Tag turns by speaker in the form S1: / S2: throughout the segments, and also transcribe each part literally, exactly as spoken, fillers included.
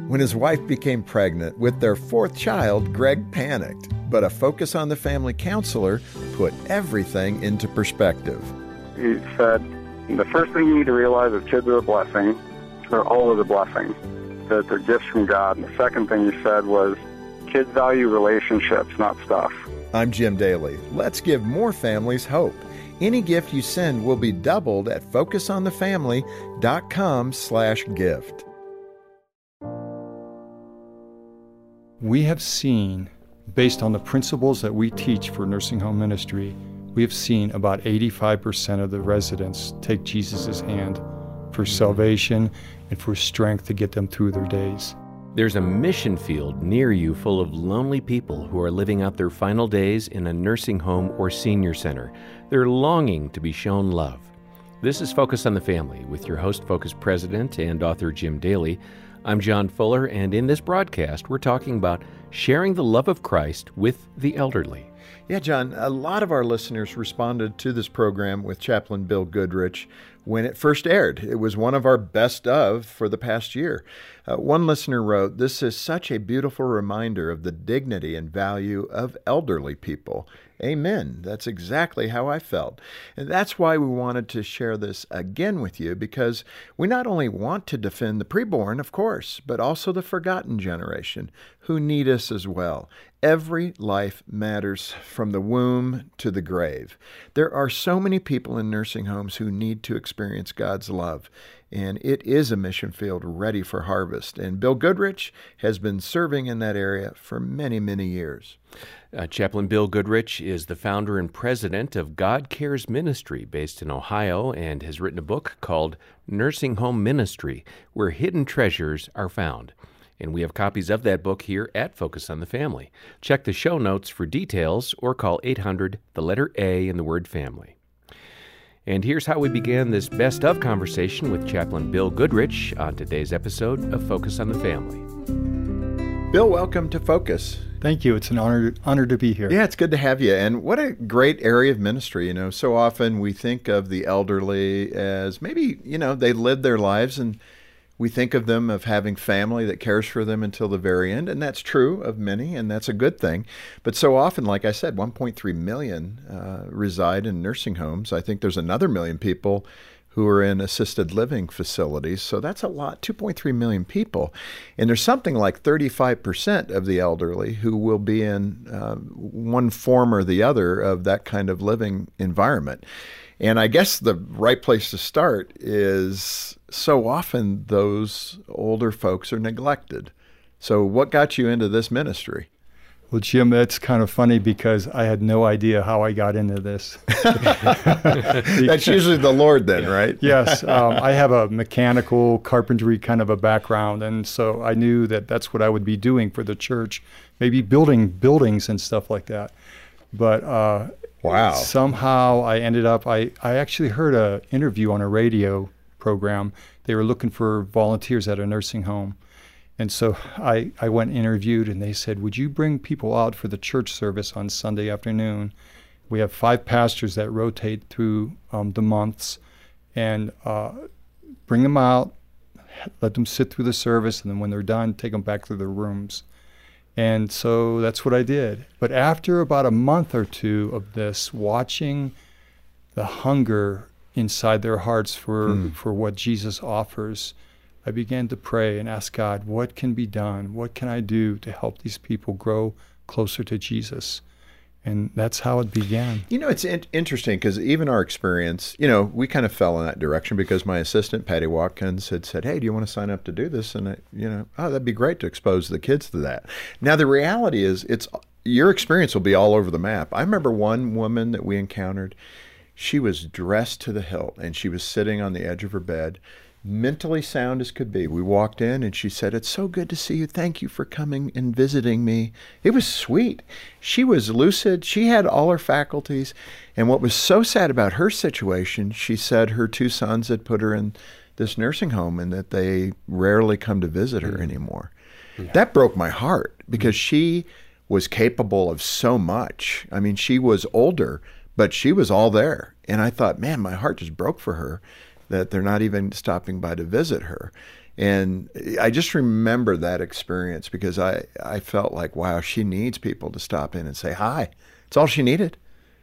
S1: When his wife became pregnant with their fourth child, Greg panicked, but a focus on the family counselor put everything into perspective.
S2: He said, the first thing you need to realize is kids are a blessing. They're always a blessing, that they're gifts from God. And the second thing he said was, kids value relationships, not stuff.
S1: I'm Jim Daly. Let's give more families hope. Any gift you send will be doubled at focusonthefamily.com slash gift.
S3: We have seen, based on the principles that we teach for nursing home ministry, we have seen about eighty-five percent of the residents take Jesus' hand for salvation and for strength to get them through their days.
S4: There's a mission field near you full of lonely people who are living out their final days in a nursing home or senior center. They're longing to be shown love. This is Focus on the Family with your host, Focus President and author Jim Daly. I'm John Fuller, and in this broadcast, we're talking about sharing the love of Christ with the elderly.
S1: Yeah, John, a lot of our listeners responded to this program with Chaplain Bill Goodrich when it first aired. It was one of our best of for the past year. Uh, one listener wrote, "This is such a beautiful reminder of the dignity and value of elderly people." Amen. That's exactly how I felt. And that's why we wanted to share this again with you, because we not only want to defend the preborn, of course, but also the forgotten generation who need us as well. Every life matters from the womb to the grave. There are so many people in nursing homes who need to experience God's love, and it is a mission field ready for harvest. And Bill Goodrich has been serving in that area for many, many years.
S4: Uh, Chaplain Bill Goodrich is the founder and president of God Cares Ministry based in Ohio and has written a book called Nursing Home Ministry, Where Hidden Treasures Are Found. And we have copies of that book here at Focus on the Family. Check the show notes for details or call eight hundred, the letter A in the word family. And here's how we began this best of conversation with Chaplain Bill Goodrich on today's episode of Focus on the Family.
S1: Bill, welcome to Focus.
S3: Thank you. It's an honor honor to be here.
S1: Yeah, it's good to have you. And what a great area of ministry. You know, so often we think of the elderly as maybe, you know, they live their lives and we think of them of having family that cares for them until the very end. And that's true of many, and that's a good thing. But so often, like I said, one point three million uh, reside in nursing homes. I think there's another million people who are in assisted living facilities. So that's a lot, two point three million people. And there's something like thirty-five percent of the elderly who will be in uh, one form or the other of that kind of living environment. And I guess the right place to start is so often those older folks are neglected. So what got you into this ministry?
S3: Well, Jim, that's kind of funny because I had no idea how I got into this.
S1: That's usually the Lord then, right?
S3: Yes. Um, I have a mechanical carpentry kind of a background, and so I knew that that's what I would be doing for the church, maybe building buildings and stuff like that. But uh,
S1: wow.
S3: somehow I ended up, I, I actually heard an interview on a radio program. They were looking for volunteers at a nursing home. And so I, I went and interviewed, and they said, would you bring people out for the church service on Sunday afternoon? We have five pastors that rotate through um, the months, and uh, bring them out, let them sit through the service, and then when they're done, take them back to their rooms. And so that's what I did. But after about a month or two of this, watching the hunger inside their hearts for, mm. for what Jesus offers, I began to pray and ask God, what can be done? What can I do to help these people grow closer to Jesus? And that's how it began.
S1: You know, it's in- interesting because even our experience, you know, we kind of fell in that direction because my assistant, Patty Watkins, had said, hey, do you want to sign up to do this? And, I, you know, oh, that'd be great to expose the kids to that. Now, the reality is it's your experience will be all over the map. I remember one woman that we encountered. She was dressed to the hilt, and she was sitting on the edge of her bed, mentally sound as could be. We walked in and she said, it's so good to see you. Thank you for coming and visiting me. It was sweet. She was lucid. She had all her faculties. And what was so sad about her situation, she said her two sons had put her in this nursing home and that they rarely come to visit her mm-hmm. anymore. Yeah. That broke my heart because mm-hmm. she was capable of so much. I mean, she was older, but she was all there. And I thought, man, my heart just broke for her, that they're not even stopping by to visit her. And I just remember that experience because I, I felt like, wow, she needs people to stop in and say hi. It's all she needed.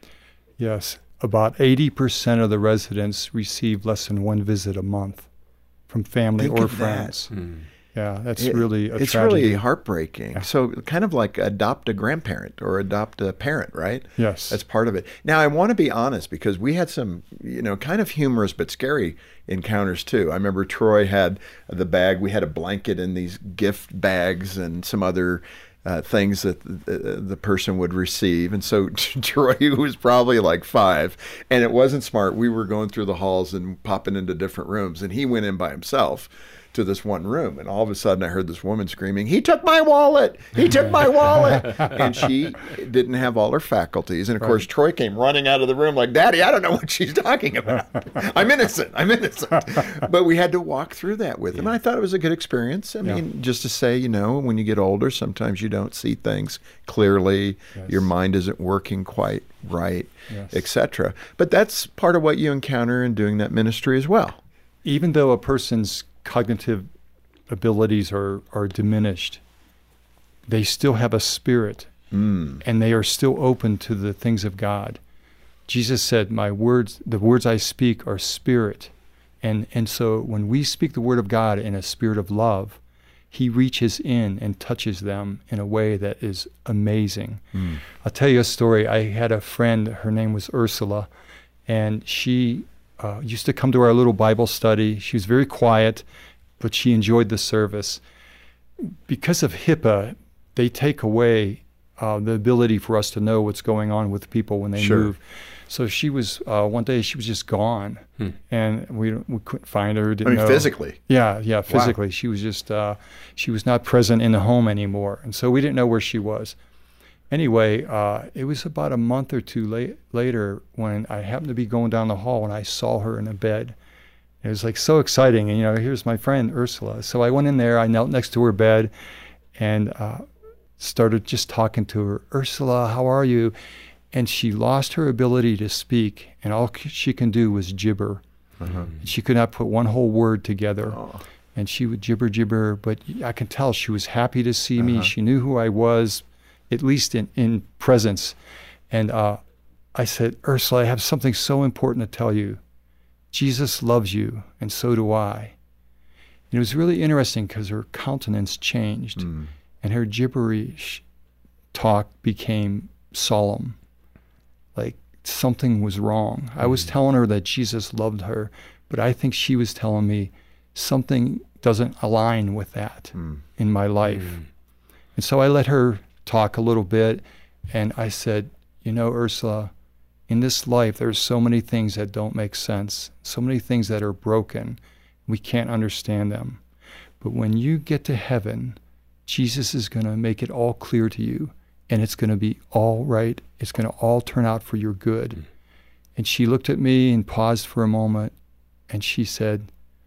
S3: Yes. About eighty percent of the residents receive less than one visit a month from family
S1: Think
S3: or
S1: of that.
S3: friends.
S4: Mm.
S3: Yeah, that's
S1: It-
S3: really a
S1: it's
S3: tragedy.
S1: really heartbreaking. So kind of like adopt a grandparent or adopt a parent, right?
S3: Yes.
S1: That's part of it. Now, I want to be honest because we had some, you know, kind of humorous but scary encounters too. I remember Troy had the bag. We had a blanket in these gift bags and some other uh, things that the, the person would receive. And so Troy, who was probably like five, and it wasn't smart, we were going through the halls and popping into different rooms, and he went in by himself to this one room, and all of a sudden I heard this woman screaming, "He took my wallet! He took my wallet!" And she didn't have all her faculties. And of course, Troy came running out of the room like, "Daddy, I don't know what she's talking about. I'm innocent. I'm innocent." But we had to walk through that with him. And I thought it was a good experience. I mean, just to say, you know, when you get older, sometimes you don't see things clearly.
S3: Yes.
S1: Your mind isn't working quite right,
S3: Yes.
S1: et cetera. But that's part of what you encounter in doing that ministry as well.
S3: Even though a person's cognitive abilities are, are diminished, they still have a spirit,
S1: Mm.
S3: and they are still open to the things of God. Jesus said, "My words, the words I speak are spirit." And and so when we speak the word of God in a spirit of love, he reaches in and touches them in a way that is amazing.
S1: Mm.
S3: I'll tell you a story. I had a friend, her name was Ursula, and she uh, used to come to our little Bible study. She was very quiet, but she enjoyed the service. Because of HIPAA, they take away uh, the ability for us to know what's going on with people when they
S1: Sure.
S3: move. So she was, uh, one day she was just gone,
S4: Hmm.
S3: and we we couldn't find her,
S1: I
S3: didn't
S1: mean,
S3: know.
S1: physically.
S3: Yeah, yeah, physically. She was just, uh, she was not present in the home anymore. And so we didn't know where she was. Anyway, uh, it was about a month or two la- later when I happened to be going down the hall and I saw her in a bed. It was like so exciting. And, you know, here's my friend Ursula. So I went in there, I knelt next to her bed and uh, started just talking to her. "Ursula, how are you?" And she lost her ability to speak, and all c- she can do was gibber.
S1: Uh-huh.
S3: She could not put one whole word together.
S1: Oh.
S3: And she would gibber, gibber, but I can tell she was happy to see me.
S1: Uh-huh.
S3: She knew who I was, at least in, in presence. And uh, I said, "Ursula, I have something so important to tell you. Jesus loves you, and so do I." And it was really interesting because her countenance changed,
S1: Mm.
S3: and her gibberish talk became solemn. Like something was wrong. I was telling her that Jesus loved her, but I think she was telling me something doesn't align with that
S1: Mm.
S3: in my life. And so I let her talk a little bit, and I said, "You know, Ursula, in this life there's so many things that don't make sense, so many things that are broken. We can't understand them. But when you get to heaven, Jesus is going to make it all clear to you, and it's going to be all right. It's going to all turn out for your good." Mm. And she looked at me and paused for a moment, and she said,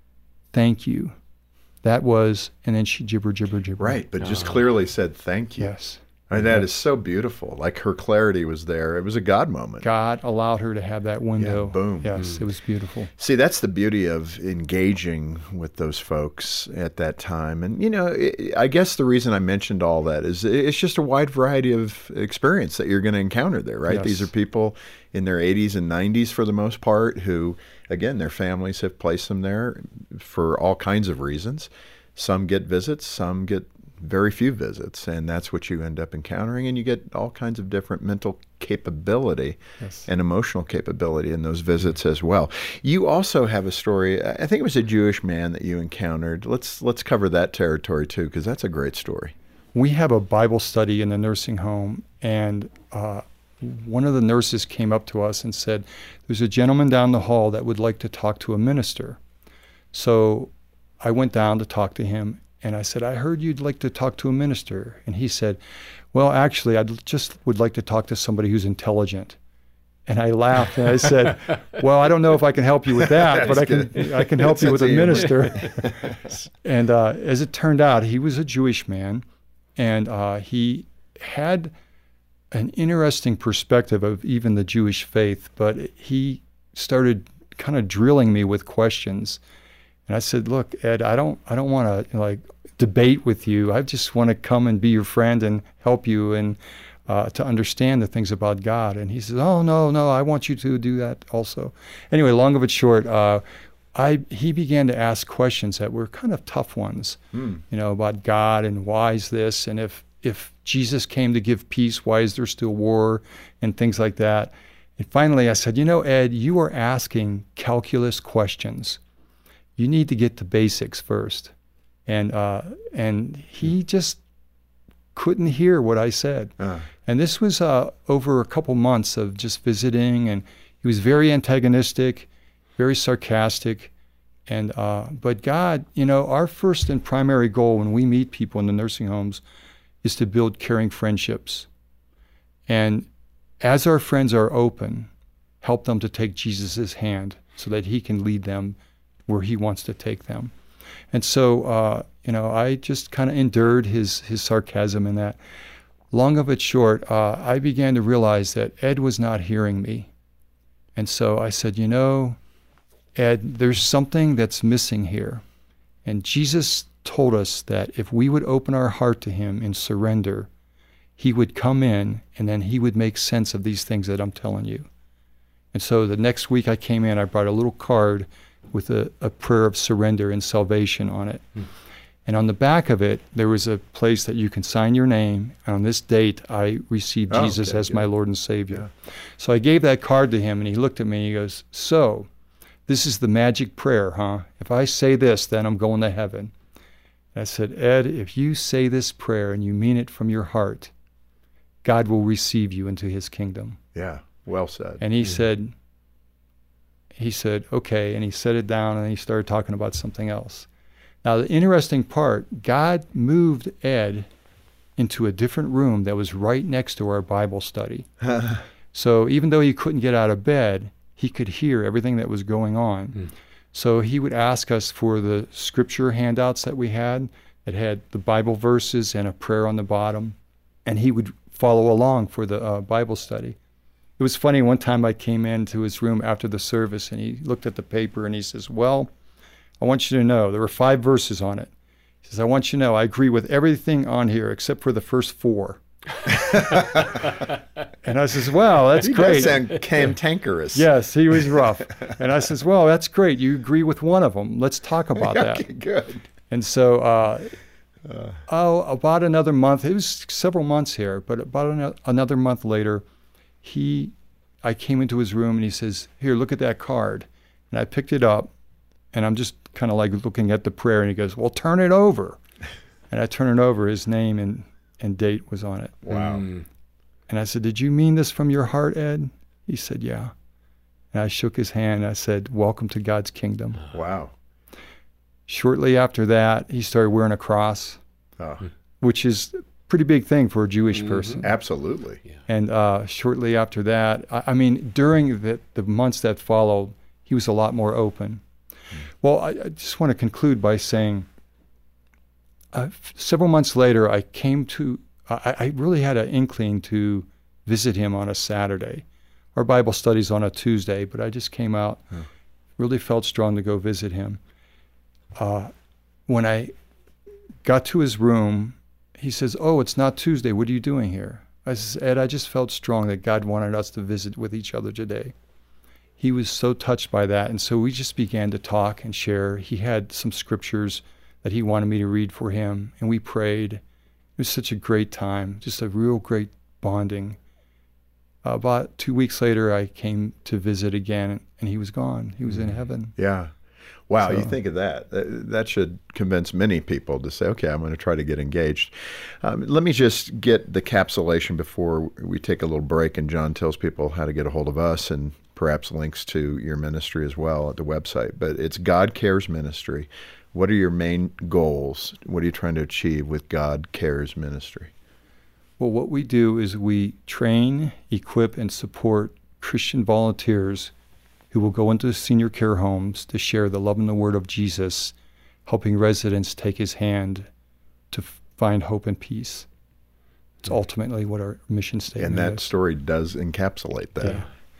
S3: "Thank you." That was, and then she gibber, gibber, gibber.
S1: Right, but just
S4: Oh.
S1: clearly said thank you.
S3: Yes.
S1: I mean, that is so beautiful. Like her clarity was there. It was a God moment.
S3: God allowed her to have that window.
S1: boom.
S3: Yes, it was beautiful.
S1: See, that's the beauty of engaging with those folks at that time. And, you know, it, I guess the reason I mentioned all that is it's just a wide variety of experience that you're going to encounter there, right?
S3: Yes.
S1: These are people in their eighties and nineties for the most part who, again, their families have placed them there for all kinds of reasons. Some get visits, some get very few visits, and that's what you end up encountering, and you get all kinds of different mental capability
S3: Yes.
S1: and emotional capability in those visits as well. You also have a story, I think it was a Jewish man that you encountered. Let's let's cover that territory too, because that's a great story.
S3: We have a Bible study in the nursing home, and uh, one of the nurses came up to us and said, "There's a gentleman down the hall that would like to talk to a minister." So I went down to talk to him, and I said, "I heard you'd like to talk to a minister." And he said, "Well, actually, I just would like to talk to somebody who's intelligent." And I laughed and I said, "Well, I don't know if I can help you with that, but I can
S1: good.
S3: I can help you with a
S1: Sense of humor.
S3: minister." And uh, as it turned out, he was a Jewish man, and uh, he had an interesting perspective of even the Jewish faith, but he started kind of drilling me with questions. And I said, look, Ed, I don't, I don't want to like debate with you. I just want to come and be your friend and help you and uh, to understand the things about God. And he says, oh, no, no, I want you to do that also. Anyway, long of it short, uh, I, he began to ask questions that were kind of tough ones, mm. you know, about God and why is this, and if if Jesus came to give peace, why is there still war, and things like that. And finally I said, you know, Ed, you are asking calculus questions. You need to get to basics first. And uh, and he just couldn't hear what I said. Uh. And this was uh, over a couple months of just visiting, and he was very antagonistic, very sarcastic. And uh, but God, you know, our first and primary goal when we meet people in the nursing homes is to build caring friendships. And as our friends are open, help them to take Jesus' hand so that he can lead them where he wants to take them. And so, uh, you know, I just kind of endured his his sarcasm in that. Long of it short, uh, I began to realize that Ed was not hearing me. And so I said, you know, Ed, there's something that's missing here. And Jesus told us that if we would open our heart to him and surrender, he would come in and then he would make sense of these things that I'm telling you. And so the next week I came in, I brought a little card with a, a prayer of surrender and salvation on it. Mm. And on the back of it, there was a place that you can sign your name. And on this date, I received oh, Jesus okay, as good. my Lord and Savior. Yeah. So I gave that card to him, and he looked at me and he goes, so this is the magic prayer, huh? If I say this, then I'm going to heaven. And I said, Ed, if you say this prayer and you mean it from your heart, God will receive you into his kingdom.
S1: Yeah, well said.
S3: And he
S1: yeah.
S3: said, he said, okay, and he set it down and he started talking about something else. Now, the interesting part, God moved Ed into a different room that was right next to our Bible study. So even though he couldn't get out of bed, he could hear everything that was going on. Mm. So he would ask us for the scripture handouts that we had that had the Bible verses and a prayer on the bottom, and he would follow along for the uh, Bible study. It was funny, one time I came into his room after the service, and he looked at the paper and he says, well, I want you to know, there were five verses on it. He says, I want you to know, I agree with everything on here except for the first four. And I says, well, that's
S1: he
S3: great.
S1: He does sound cantankerous.
S3: Yes, he was rough. And I says, well, that's great. You agree with one of them. Let's talk about
S1: okay,
S3: that.
S1: Good.
S3: And so, uh, uh, oh, about another month, it was several months here, but about an- another month later, he, I came into his room and he says, here, look at that card. And I picked it up, and I'm just kind of like looking at the prayer, and he goes, well, turn it over. And I turn it over, his name and, and date was on it.
S1: Wow.
S3: Mm. And I said, did you mean this from your heart, Ed? He said, yeah. And I shook his hand, and I said, welcome to God's kingdom.
S1: Wow.
S3: Shortly after that, he started wearing a cross, oh. which is a pretty big thing for a Jewish mm-hmm. person.
S1: Absolutely.
S3: Yeah. And uh, shortly after that, I, I mean, during the, the months that followed, he was a lot more open. Mm. Well, I, I just want to conclude by saying, uh, several months later, I came to, I, I really had an inkling to visit him on a Saturday. Our Bible study's on a Tuesday, but I just came out, yeah. really felt strong to go visit him. Uh, when I got to his room, he says, oh, it's not Tuesday. What are you doing here? I says, Ed, I just felt strong that God wanted us to visit with each other today. He was so touched by that, and so we just began to talk and share. He had some scriptures that he wanted me to read for him, and we prayed. It was such a great time, just a real great bonding. Uh, about two weeks later, I came to visit again, and he was gone. He was mm-hmm. in heaven.
S1: Yeah. Wow,
S3: So-
S1: you think of that. That that should convince many people to say, okay, I'm going to try to get engaged. Um, let me just get the capsulation before we take a little break, and John tells people how to get a hold of us and perhaps links to your ministry as well at the website. But it's God Cares Ministry. What are your main goals? What are you trying to achieve with God Cares Ministry?
S3: Well, what we do is we train, equip, and support Christian volunteers who will go into senior care homes to share the love and the word of Jesus, helping residents take his hand to f- find hope and peace. It's ultimately what our mission statement
S1: And that
S3: is.
S1: story does encapsulate that.
S3: Yeah.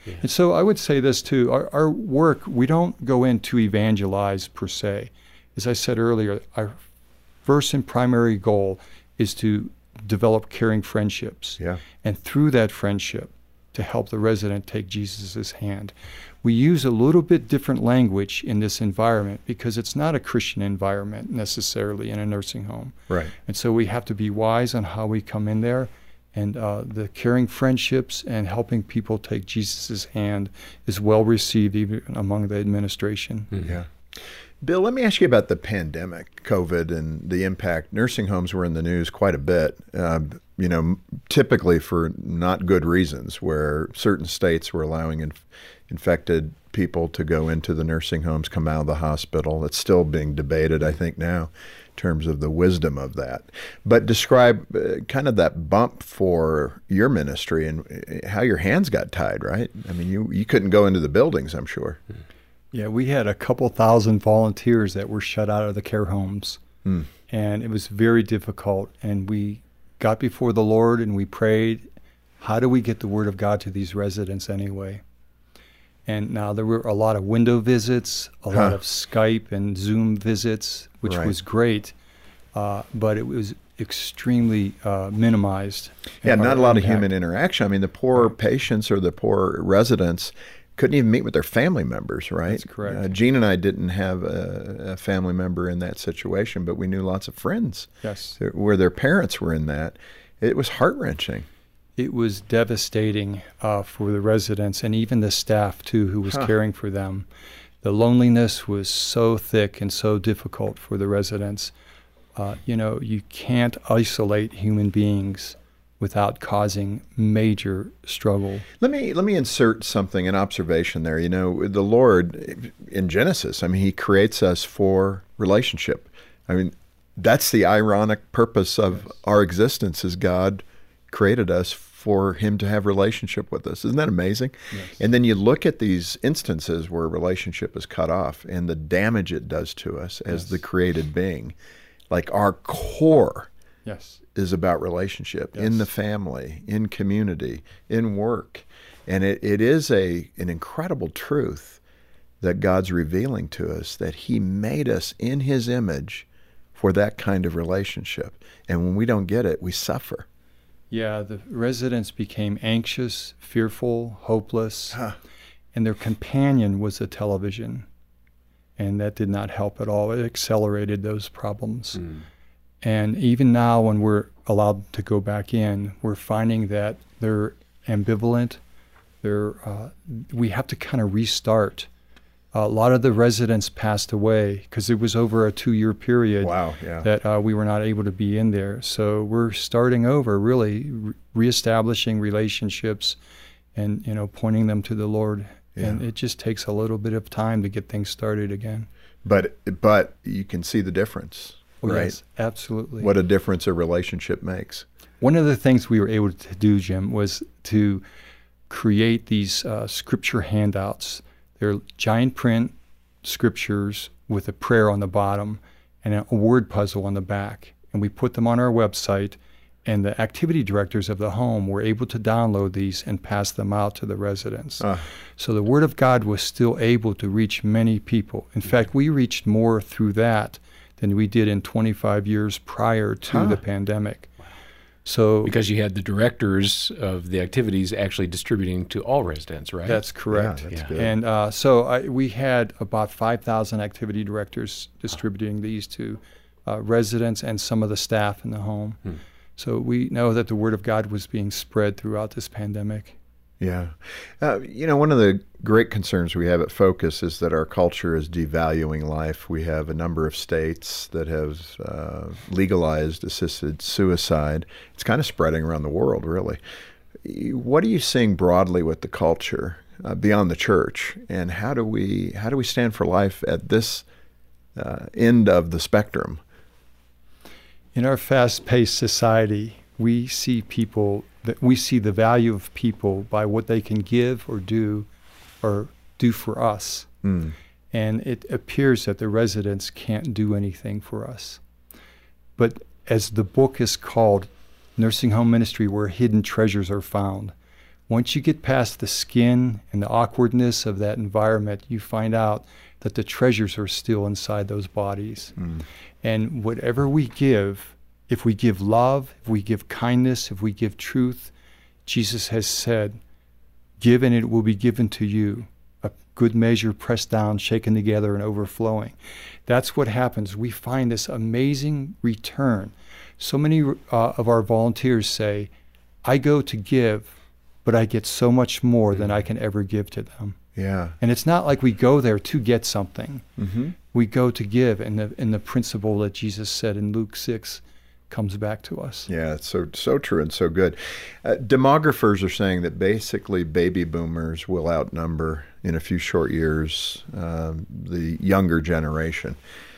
S3: Yeah. And so I would say this too, our, our work, we don't go in to evangelize per se. As I said earlier, our first and primary goal is to develop caring friendships.
S1: Yeah.
S3: And through that friendship, to help the resident take Jesus' hand. We use a little bit different language in this environment because it's not a Christian environment necessarily in a nursing home.
S1: Right.
S3: And so we have to be wise on how we come in there. And uh, the caring friendships and helping people take Jesus' hand is well received even among the administration.
S1: Mm-hmm. Yeah. Bill, let me ask you about the pandemic, COVID, and the impact. Nursing homes were in the news quite a bit, uh, you know, typically for not good reasons, where certain states were allowing inf- infected people to go into the nursing homes, come out of the hospital. It's still being debated, I think, now in terms of the wisdom of that. But describe uh, kind of that bump for your ministry and how your hands got tied, right? I mean, you, you couldn't go into the buildings, I'm sure.
S3: Yeah, we had a couple thousand volunteers that were shut out of the care homes, mm. and it was very difficult. And we got before the Lord and we prayed, how do we get the Word of God to these residents anyway? And now there were a lot of window visits, a huh. lot of Skype and Zoom visits, which
S1: right.
S3: was great, uh, but it was extremely uh, minimized.
S1: Yeah, not a lot
S3: impact.
S1: of human interaction. I mean, the poor right. patients or the poor residents couldn't even meet with their family members, right?
S3: That's correct.
S1: Uh, Gene and I didn't have a, a family member in that situation, but we knew lots of friends
S3: yes.
S1: where their parents were in that. It was heart-wrenching.
S3: It was devastating uh, for the residents and even the staff, too, who was huh. caring for them. The loneliness was so thick and so difficult for the residents. Uh, you know, you can't isolate human beings without causing major struggle.
S1: Let me let me insert something, an observation there. You know, the Lord in Genesis, I mean, He creates us for relationship. I mean, that's the ironic purpose of yes. our existence, is God created us for Him to have relationship with us. Isn't that amazing? Yes. And then you look at these instances where relationship is cut off and the damage it does to us as yes. the created being. Like our core
S3: yes.
S1: is about relationship yes. in the family, in community, in work. And it, it is a an incredible truth that God's revealing to us, that He made us in His image for that kind of relationship. And when we don't get it, we suffer.
S3: Yeah, the residents became anxious, fearful, hopeless, huh. and their companion was a television. And that did not help at all. It accelerated those problems. Mm. And even now, when we're allowed to go back in, we're finding that they're ambivalent. They're, uh, we have to kind of restart. Uh, a lot of the residents passed away because it was over a two-year period
S1: wow, yeah.
S3: that uh, we were not able to be in there. So we're starting over, really re- reestablishing relationships and, you know, pointing them to the Lord. Yeah. And it just takes a little bit of time to get things started again.
S1: But but you can see the difference.
S3: Oh,
S1: right?
S3: Yes, absolutely.
S1: What a difference a relationship makes.
S3: One of the things we were able to do, Jim, was to create these uh, scripture handouts. They're giant print scriptures with a prayer on the bottom and a word puzzle on the back. And we put them on our website, and the activity directors of the home were able to download these and pass them out to the residents. Uh. So the Word of God was still able to reach many people. In fact, we reached more through that than we did in twenty-five years prior to huh. the pandemic. Wow. So
S5: because you had the directors of the activities actually distributing to all residents, right?
S3: That's correct.
S1: Yeah, that's
S5: yeah.
S1: good.
S3: And uh, so I, we had about five thousand activity directors distributing these to uh, residents and some of the staff in the home. Hmm. So we know that the Word of God was being spread throughout this pandemic.
S1: Yeah. Uh, you know, one of the great concerns we have at Focus is that our culture is devaluing life. We have a number of states that have uh, legalized assisted suicide. It's kind of spreading around the world, really. What are you seeing broadly with the culture uh, beyond the church, and how do we how do we stand for life at this uh, end of the spectrum?
S3: In our fast-paced society, we see people that we see the value of people by what they can give or do or do for us. Mm. And it appears that the residents can't do anything for us. But as the book is called, Nursing Home Ministry, Where Hidden Treasures Are Found, Once you get past the skin and the awkwardness of that environment, you find out that the treasures are still inside those bodies. Mm. And whatever we give, if we give love, if we give kindness, if we give truth, Jesus has said, give and it will be given to you. A good measure pressed down, shaken together, and overflowing. That's what happens. We find this amazing return. So many uh, of our volunteers say, I go to give, but I get so much more than I can ever give to them.
S1: Yeah.
S3: And it's not like we go there to get something.
S1: Mm-hmm.
S3: We go to give, and the, and the principle that Jesus said in Luke six comes back to us.
S1: Yeah, it's so so true and so good. Uh, demographers are saying that basically baby boomers will outnumber in a few short years um, the younger generation.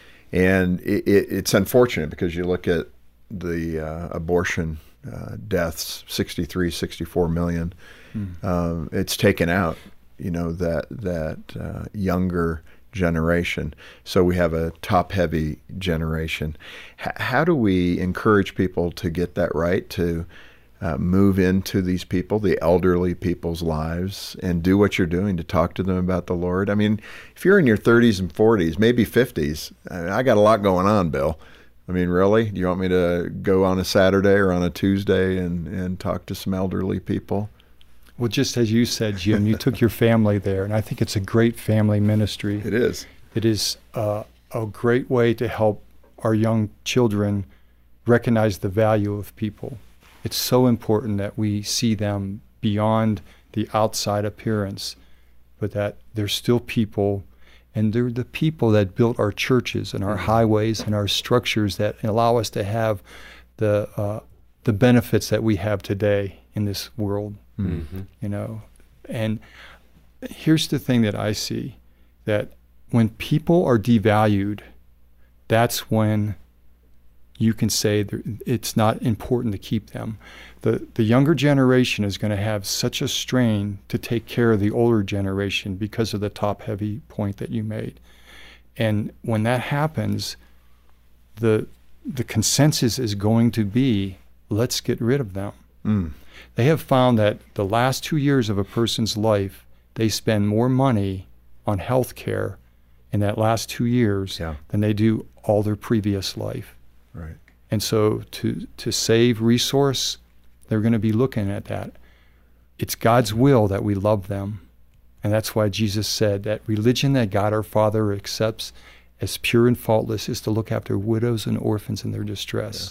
S1: And it, it, it's unfortunate because you look at the uh, abortion uh, deaths, sixty-three, sixty-four million. Mm. Um, it's taken out, you know, that, that uh, younger generation. So we have a top-heavy generation. H- how do we encourage people to get that right, to uh, move into these people, the elderly people's lives, and do what you're doing to talk to them about the Lord? I mean, if you're in your thirties and forties, maybe fifties, I, I got a lot going on, Bill. I mean, really? Do you want me to go on a Saturday or on a Tuesday and, and talk to some elderly people?
S3: Well, just as you said, Jim, you took your family there, and I think it's a great family ministry.
S1: It is.
S3: It is uh, a great way to help our young children recognize the value of people. It's so important that we see them beyond the outside appearance, but that they're still people, and they're the people that built our churches and our highways and our structures that allow us to have the uh, the benefits that we have today in this world. Mm-hmm. You know, and here's the thing that I see, that when people are devalued, that's when you can say it's not important to keep them. The the younger generation is going to have such a strain to take care of the older generation because of the top-heavy point that you made. And when that happens, the the consensus is going to be, let's get rid of them. Mm. They have found that the last two years of a person's life, they spend more money on health care in that last two years yeah. than they do all their previous life.
S1: Right.
S3: And so to to save resource, they're going to be looking at that. It's God's will that we love them. And that's why Jesus said that religion that God our Father accepts as pure and faultless is to look after widows and orphans in their distress. Yeah.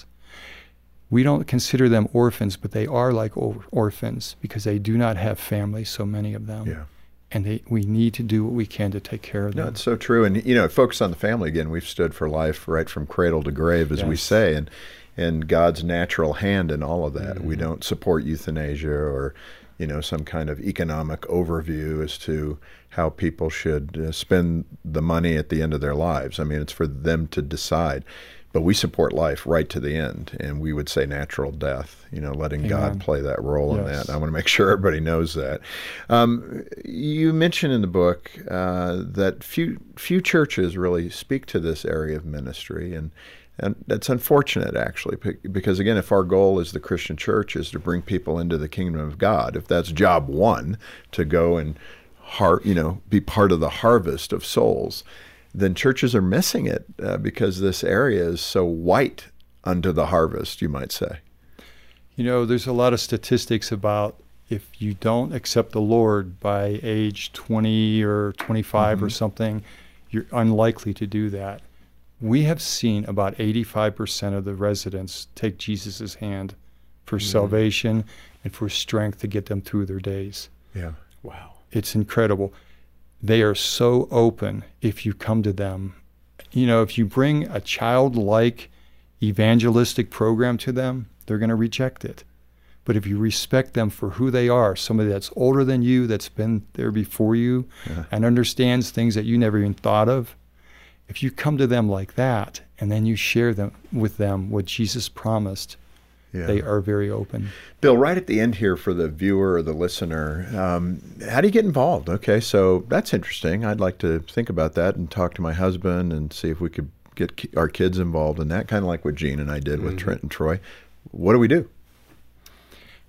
S3: We don't consider them orphans, but they are like or- orphans because they do not have families, so many of them.
S1: Yeah.
S3: And they, we need to do what we can to take care of them.
S1: No, it's so true. And, you know, focus on the family again. We've stood for life right from cradle to grave, as yes. we say, and and God's natural hand in all of that. Mm-hmm. We don't support euthanasia or, you know, some kind of economic overview as to how people should uh, spend the money at the end of their lives. I mean, it's for them to decide. But we support life right to the end, and we would say natural death, you know, letting Amen. God play that role yes. in that. And I want to make sure everybody knows that. Um, you mentioned in the book uh, that few few churches really speak to this area of ministry, and, and that's unfortunate, actually, because, again, if our goal as the Christian church is to bring people into the kingdom of God, if that's job one, to go and, har- you know, be part of the harvest of souls, then churches are missing it uh, because this area is so white unto the harvest, you might say.
S3: You know, there's a lot of statistics about if you don't accept the Lord by age twenty or twenty-five mm-hmm. or something, you're unlikely to do that. We have seen about eighty-five percent of the residents take Jesus' hand for mm-hmm. salvation and for strength to get them through their days.
S1: Yeah.
S5: Wow.
S3: It's incredible. They are so open if you come to them. You know, if you bring a childlike evangelistic program to them, they're going to reject it. But if you respect them for who they are, somebody that's older than you, that's been there before you, yeah. and understands things that you never even thought of, if you come to them like that, and then you share them with them what Jesus promised, yeah. they are very open.
S1: Bill, right at the end here for the viewer or the listener, um, how do you get involved? Okay, so that's interesting. I'd like to think about that and talk to my husband and see if we could get ki- our kids involved in that, kind of like what Gene and I did mm-hmm. with Trent and Troy. What do we do?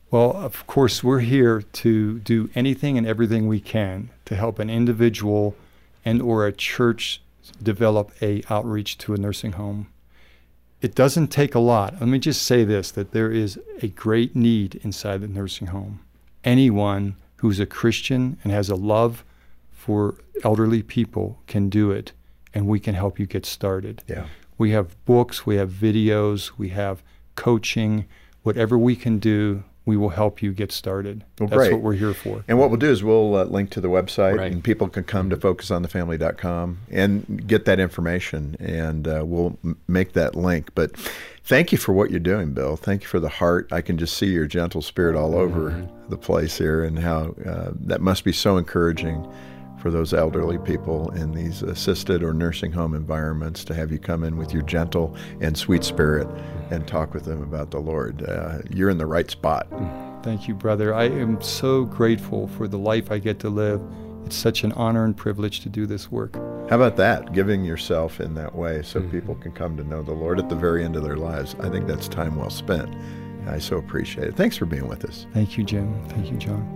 S3: Well, of course, we're here to do anything and everything we can to help an individual and or a church develop a outreach to a nursing home. It doesn't take a lot. Let me just say this, that there is a great need inside the nursing home. Anyone who's a Christian and has a love for elderly people can do it, and we can help you get started.
S1: Yeah.
S3: We have books, we have videos, we have coaching. Whatever we can do, we will help you get started.
S1: Well,
S3: That's
S1: great.
S3: what we're here for.
S1: And what we'll do is we'll uh, link to the website,
S5: Right.
S1: and people can come to focus on the family dot com and get that information, and uh, we'll m- make that link. But thank you for what you're doing, Bill. Thank you for the heart. I can just see your gentle spirit all over mm-hmm. the place here, and how uh, that must be so encouraging for those elderly people in these assisted or nursing home environments, to have you come in with your gentle and sweet spirit and talk with them about the Lord. Uh, you're in the right spot.
S3: Thank you, brother. I am so grateful for the life I get to live. It's such an honor and privilege to do this work.
S1: How about that? Giving yourself in that way so mm-hmm. people can come to know the Lord at the very end of their lives. I think that's time well spent. I so appreciate it. Thanks for being with us.
S3: Thank you, Jim. Thank you, John.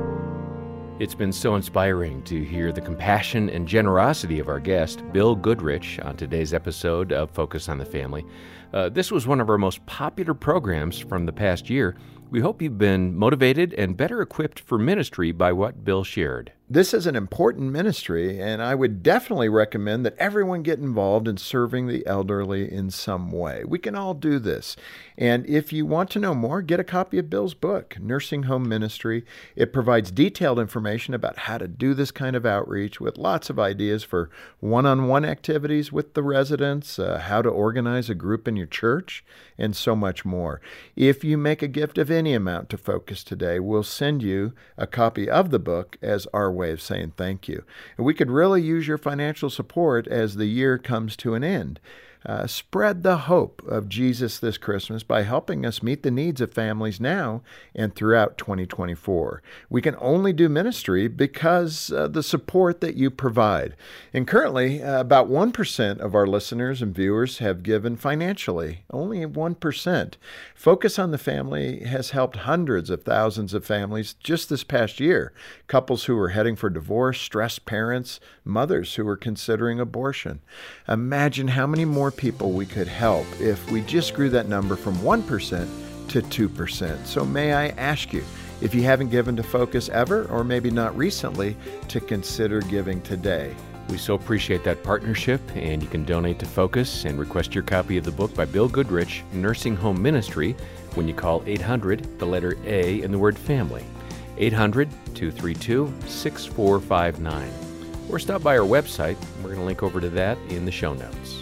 S4: It's been so inspiring to hear the compassion and generosity of our guest, Bill Goodrich, on today's episode of Focus on the Family. Uh, this was one of our most popular programs from the past year. We hope you've been motivated and better equipped for ministry by what Bill shared.
S1: This is an important ministry, and I would definitely recommend that everyone get involved in serving the elderly in some way. We can all do this. And if you want to know more, get a copy of Bill's book, Nursing Home Ministry. It provides detailed information about how to do this kind of outreach, with lots of ideas for one-on-one activities with the residents, uh, how to organize a group in your church, and so much more. If you make a gift of any amount to Focus today, we'll send you a copy of the book as our way of saying thank you. And we could really use your financial support as the year comes to an end. Uh, spread the hope of Jesus this Christmas by helping us meet the needs of families now and throughout twenty twenty-four. We can only do ministry because of uh, the support that you provide. And currently, uh, about one percent of our listeners and viewers have given financially, only one percent. Focus on the Family has helped hundreds of thousands of families just this past year. Couples who are heading for divorce, stressed parents, mothers who are considering abortion. Imagine how many more people we could help if we just grew that number from one percent to two percent. So may I ask you, if you haven't given to Focus ever, or maybe not recently, to consider giving today.
S4: We so appreciate that partnership, and you can donate to Focus and request your copy of the book by Bill Goodrich, Nursing Home Ministry, when you call eight hundred, the letter A, and the word family, eight hundred, two three two, six four five nine. Or stop by our website. We're going to link over to that in the show notes.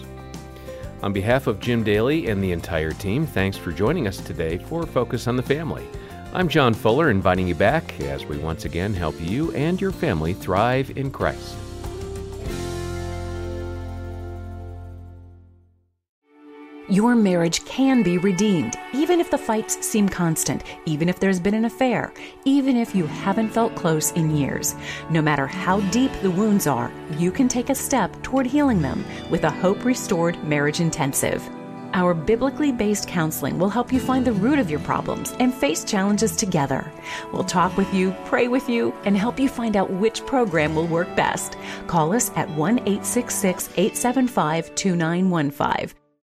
S4: On behalf of Jim Daly and the entire team, thanks for joining us today for Focus on the Family. I'm John Fuller, inviting you back as we once again help you and your family thrive in Christ.
S6: Your marriage can be redeemed, even if the fights seem constant, even if there's been an affair, even if you haven't felt close in years. No matter how deep the wounds are, you can take a step toward healing them with a Hope Restored Marriage Intensive. Our biblically based counseling will help you find the root of your problems and face challenges together. We'll talk with you, pray with you, and help you find out which program will work best. Call us at one eight six six, eight seven five, two nine one five.